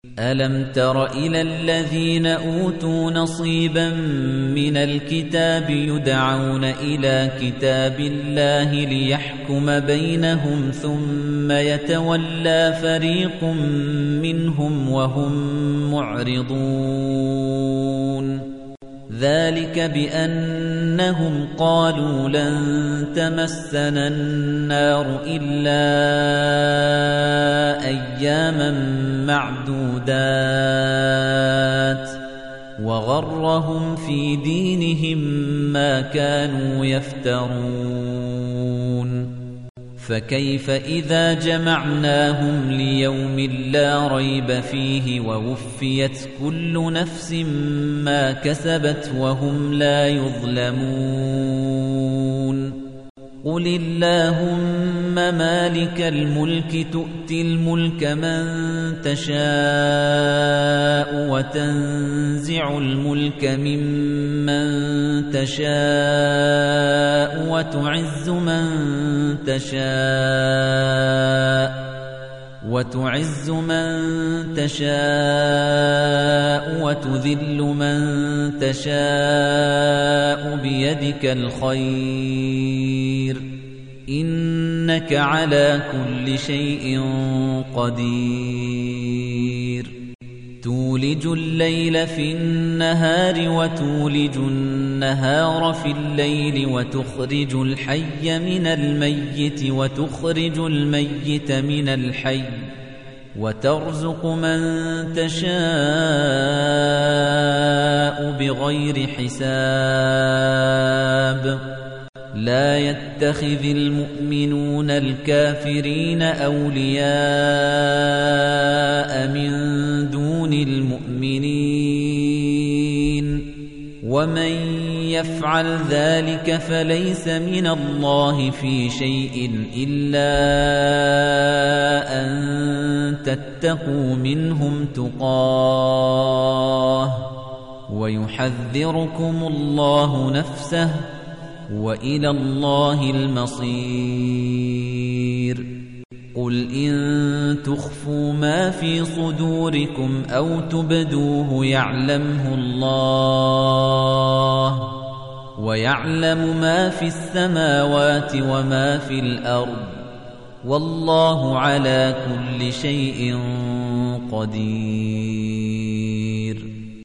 أَلَمْ تَرَ إِلَى الَّذِينَ أُوتُوا نَصِيبًا مِنَ الْكِتَابِ يُدْعَوْنَ إِلَى كِتَابِ اللَّهِ لِيَحْكُمَ بَيْنَهُمْ ثُمَّ يَتَوَلَّى فَرِيقٌ مِّنْهُمْ وَهُمْ مُعْرِضُونَ ذَلِكَ بِأَنَّهُمْ قَالُوا لَن تَمَسَّنَا النَّارُ إِلَّا أَيَّامًا مَّعْدُودَاتٍ وَغَرَّهُمْ فِي دِينِهِم مَّا كَانُوا يَفْتَرُونَ فَكَيْفَ إِذَا جَمَعْنَاهُمْ لِيَوْمٍ لَّا رَيْبَ فِيهِ وَوُفِّيَتْ كُلُّ نَفْسٍ مَّا كَسَبَتْ وَهُمْ لَا يُظْلَمُونَ قُلِ اللَّهُمَّ مَالِكَ الْمُلْكِ تُؤْتِي الْمُلْكَ مَن تَشَاءُ وَتَنزِعُ الْمُلْكَ مِمَّن تَشَاءُ وَتُعِزُّ مَن تَشَاءُ وَتُذِلُّ مَن تَشَاءُ بِيَدِكَ الْخَيْرُ إِنَّكَ عَلَى كُلِّ شَيْءٍ قَدِيرٌ تُولِجُ اللَّيْلَ فِي النَّهَارِ وَتُولِجُ النَّهَارَ فِي اللَّيْلِ وَتُخْرِجُ الْحَيَّ مِنَ الْمَيِّتِ وَتُخْرِجُ الْمَيِّتَ مِنَ الْحَيِّ وَتَرْزُقُ مَن تَشَاءُ بِغَيْرِ حِسَابٍ لا يتخذ المؤمنون الكافرين أولياء من دون المؤمنين ومن يفعل ذلك فليس من الله في شيء إلا أن تتقوا منهم تقاه ويحذركم الله نفسه وَإِلَى اللَّهِ الْمَصِيرُ قُلْ إِن تُخْفُوا مَا فِي صُدُورِكُمْ أَوْ تُبْدُوهُ يَعْلَمْهُ اللَّهُ وَيَعْلَمُ مَا فِي السَّمَاوَاتِ وَمَا فِي الْأَرْضِ وَاللَّهُ عَلَى كُلِّ شَيْءٍ قَدِيرٌ